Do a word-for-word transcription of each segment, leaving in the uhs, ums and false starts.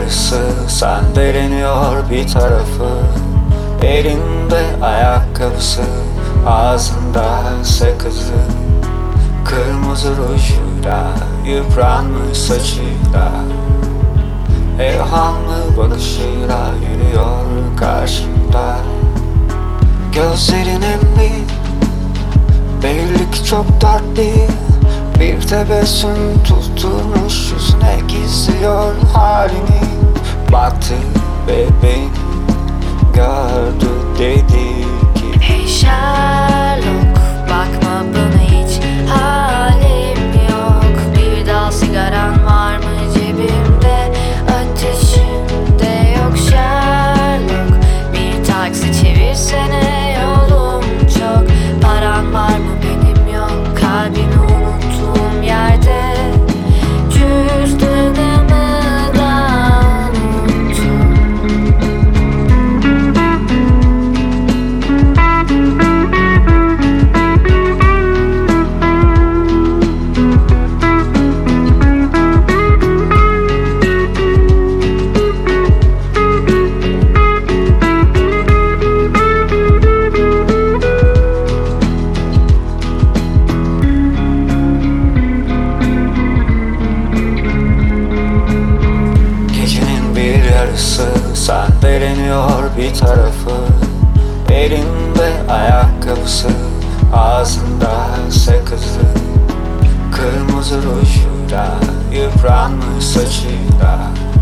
yarısı sendeleniyor bir tarafı. Elinde ayakkabısı, ağzında sakızı, kırmızı rujuyla, yıpranmış saçıyla, evhamlı bakışıyla yürüyor karşımda. Gözlerin emmi, belli ki çok dertli. Bir tebessüm tutturmuş yüzüne, gizliyor halini. Baktı ve beni gördü, dedi ki: Hey Sherlock, bakma bana, hiç halim yok. Bir dal sigaran var mı cebimde? Ateşim de yok Sherlock. Bir taksi çevirsene, yolum çok. Paran var mı? Benim yok. Kalbimi unuttuğum yerde. Cüzdanımı da unuttum. Sendeleniyor bir tarafı. Elinde ayakkabısı, ağzında sakızı, kırmızı rujuyla, yıpranmış saçıyla,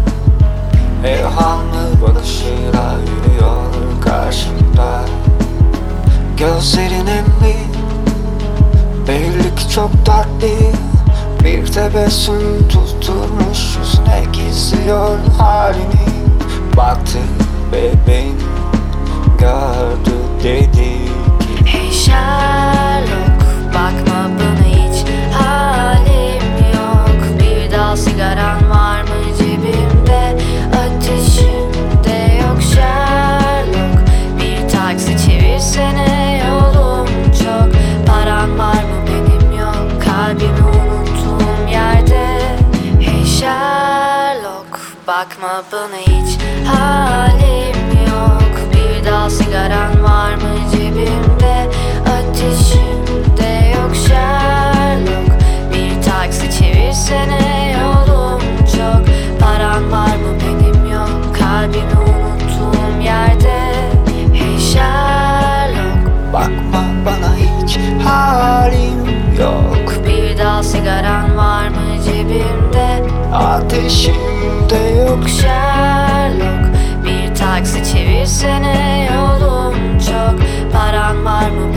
evhamlı bakışıyla yürüyor karşımda. Gözlerin emmi, belli ki çok dertli. Bir tebessüm tutturmuş yüzüne, gizliyor halini. Baktı ve beni gördü, dedi ki: Hey Sherlock, bakma bana, hiç halim yok. Bir dal sigaran var mı cebimde? Ateşim de yok Sherlock. Bir taksi çevirsene, yolum çok. Paran var mı? Benim yok. Kalbimi unuttuğum yerde. Hey Sherlock, bakma bana, hiç halim yok. Bir dal sigaran var mı cebimde? Ateşim de yok Sherlock. Bir taksi çevirsene, yolum çok. Paran var mı? Benim yok. Kalbimi unuttuğum yerde. Hey Sherlock, bakma bana, hiç halim yok. bir dal sigaran var mı cebimde? Ateşim de yok Sherlock, bir taksi çevirsene, yolum çok. Paran var mı?